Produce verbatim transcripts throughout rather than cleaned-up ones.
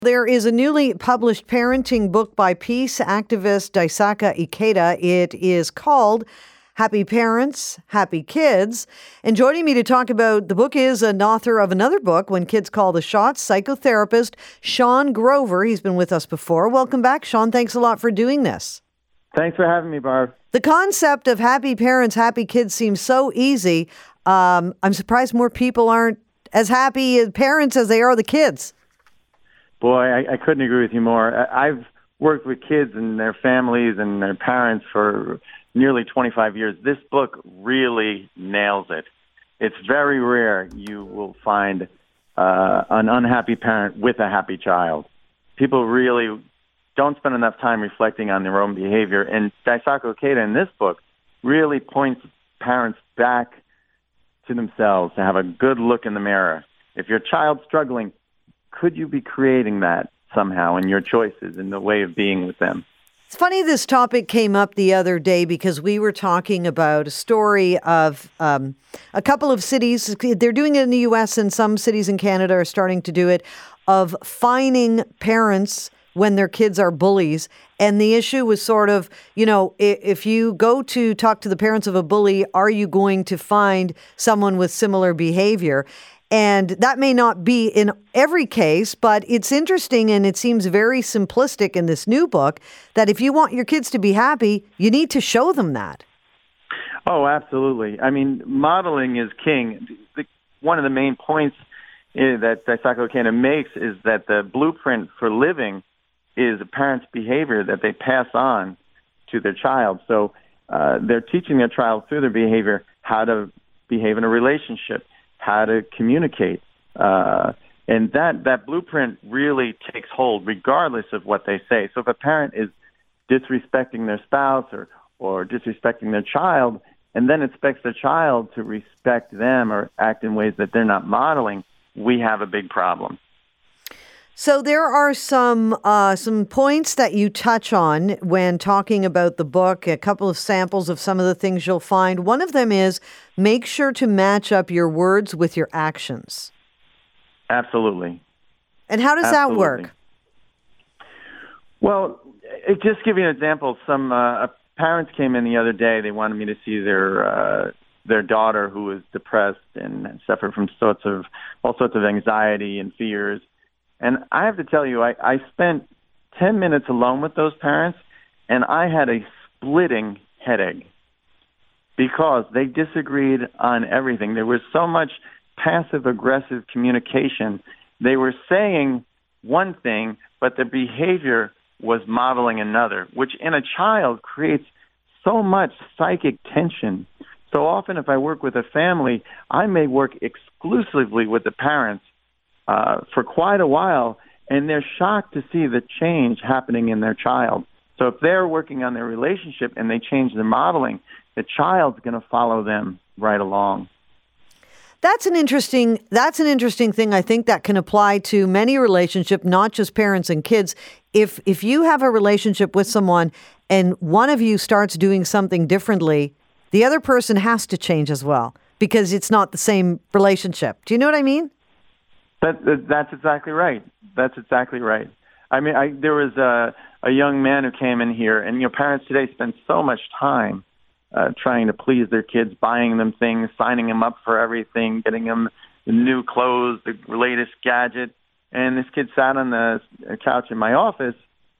There is a newly published parenting book by peace activist Daisaka Ikeda. It is called Happy Parents, Happy Kids. And joining me to talk about the book is an author of another book, When Kids Call the Shots, psychotherapist Sean Grover. He's been with us before. Welcome back, Sean. Thanks a lot for doing this. Thanks for having me, Barb. The concept of happy parents, happy kids seems so easy. Um, I'm surprised more people aren't as happy as parents as they are the kids. Boy, I, I couldn't agree with you more. I, I've worked with kids and their families and their parents for nearly twenty-five years. This book really nails it. It's very rare you will find uh, an unhappy parent with a happy child. People really don't spend enough time reflecting on their own behavior. And Daisaka Ikeda in this book really points parents back to themselves to have a good look in the mirror. If your child's struggling, could you be creating that somehow in your choices, in the way of being with them? It's funny this topic came up the other day because we were talking about a story of um, a couple of cities. They're doing it in the U S and some cities in Canada are starting to do it, of fining parents when their kids are bullies. And the issue was sort of, you know, if you go to talk to the parents of a bully, are you going to find someone with similar behavior? And that may not be in every case, but it's interesting and it seems very simplistic in this new book that if you want your kids to be happy, you need to show them that. Oh, absolutely. I mean, modeling is king. The, one of the main points uh, that Daisaka Ikeda makes is that the blueprint for living is a parent's behavior that they pass on to their child. So uh, they're teaching their child through their behavior how to behave in a relationship, how to communicate. Uh, and that, that blueprint really takes hold regardless of what they say. So if a parent is disrespecting their spouse or, or disrespecting their child and then expects their child to respect them or act in ways that they're not modeling, we have a big problem. So there are some uh, some points that you touch on when talking about the book, a couple of samples of some of the things you'll find. One of them is make sure to match up your words with your actions. Absolutely. And how does Absolutely. that work? Well, it, just give you an example. Some uh, parents came in the other day. They wanted me to see their uh, their daughter who was depressed and suffered from sorts of all sorts of anxiety and fears. And I have to tell you, I, I spent ten minutes alone with those parents, and I had a splitting headache because they disagreed on everything. There was so much passive-aggressive communication. They were saying one thing, but their behavior was modeling another, which in a child creates so much psychic tension. So often if I work with a family, I may work exclusively with the parents Uh, for quite a while, and they're shocked to see the change happening in their child. So if they're working on their relationship and they change their modeling, the child's going to follow them right along. That's an interesting that's an interesting thing. I think that can apply to many relationships, not just parents and kids. If if you have a relationship with someone and one of you starts doing something differently, the other person has to change as well because it's not the same relationship. Do you know what I mean? That, that, that's exactly right. That's exactly right. I mean, I, there was a, a young man who came in here, and you know, parents today spend so much time uh, trying to please their kids, buying them things, signing them up for everything, getting them the new clothes, the latest gadget. And this kid sat on the couch in my office,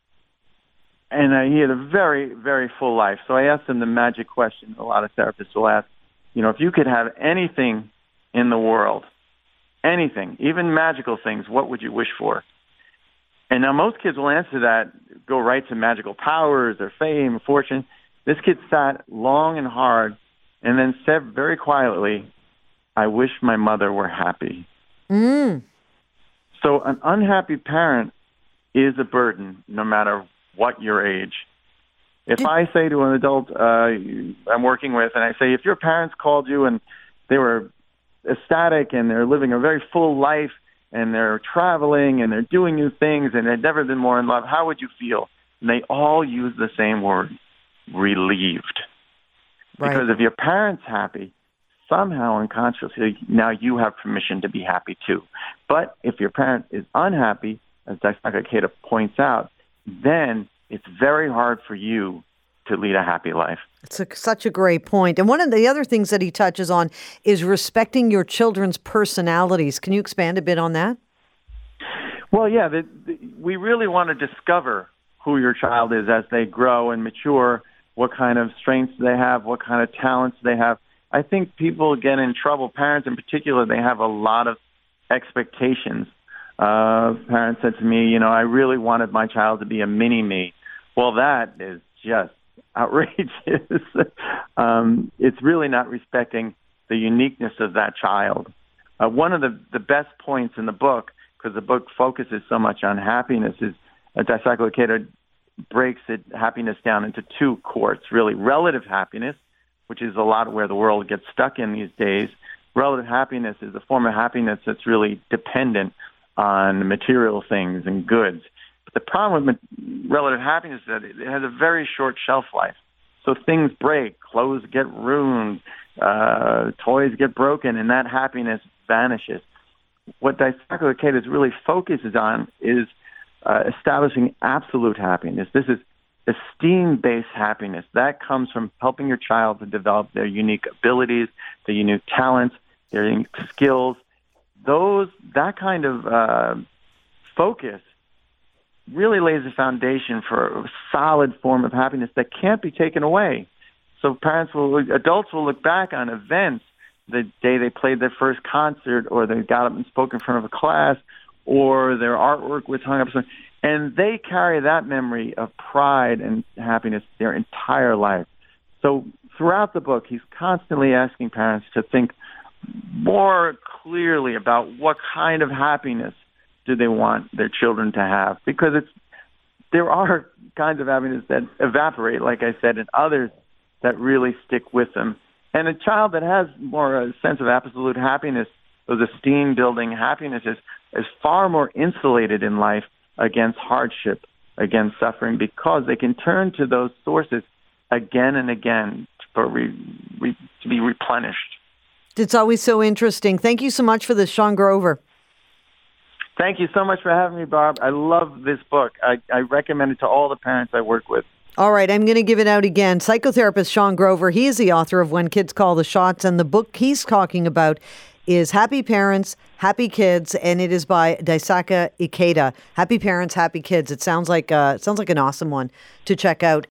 and uh, he had a very, very full life. So I asked him the magic question a lot of therapists will ask, you know, if you could have anything in the world, anything, even magical things, what would you wish for? And now most kids will answer that, go right to magical powers or fame, fortune. This kid sat long and hard and then said very quietly, I wish my mother were happy. Mm. So an unhappy parent is a burden no matter what your age. If Did- I say to an adult uh, I'm working with, and I say, if your parents called you and they were ecstatic and they're living a very full life and they're traveling and they're doing new things and they've never been more in love, how would you feel? And they all use the same word, relieved. Right. Because if your parent's happy, somehow unconsciously now you have permission to be happy too. But if your parent is unhappy, as Daisaku Ikeda points out, then it's very hard for you to lead a happy life. It's a, such a great point. And one of the other things that he touches on is respecting your children's personalities. Can you expand a bit on that? Well, yeah, the, the, we really want to discover who your child is as they grow and mature, what kind of strengths they have, what kind of talents they have. I think people get in trouble, parents in particular, they have a lot of expectations. Uh, parents said to me, you know, I really wanted my child to be a mini-me. Well, that is just outrageous. um, it's really not respecting the uniqueness of that child. Uh, one of the, the best points in the book, because the book focuses so much on happiness, is uh, Daisaku Ikeda breaks it, happiness down into two courts, really. Relative happiness, which is a lot where the world gets stuck in these days. Relative happiness is a form of happiness that's really dependent on material things and goods. But the problem with relative happiness is that it has a very short shelf life. So things break, clothes get ruined, uh, toys get broken, and that happiness vanishes. What Daisaku Ikeda really focuses on is uh, establishing absolute happiness. This is esteem-based happiness. That comes from helping your child to develop their unique abilities, their unique talents, their unique skills. Those, that kind of uh, focus really lays a foundation for a solid form of happiness that can't be taken away. So parents will, adults will look back on events, the day they played their first concert, or they got up and spoke in front of a class, or their artwork was hung up, and they carry that memory of pride and happiness their entire life. So throughout the book, he's constantly asking parents to think more clearly about what kind of happiness do they want their children to have, because it's there are kinds of happiness that evaporate, like I said, and others that really stick with them. And a child that has more a sense of absolute happiness, those esteem-building happinesses, is far more insulated in life against hardship, against suffering, because they can turn to those sources again and again for re, re, to be replenished. It's always so interesting. Thank you so much for this, Sean Grover. Thank you so much for having me, Barb. I love this book. I, I recommend it to all the parents I work with. All right, I'm going to give it out again. Psychotherapist Sean Grover, he is the author of When Kids Call the Shots, and the book he's talking about is Happy Parents, Happy Kids, and it is by Daisaku Ikeda. Happy Parents, Happy Kids. It sounds like uh, it sounds like an awesome one to check out.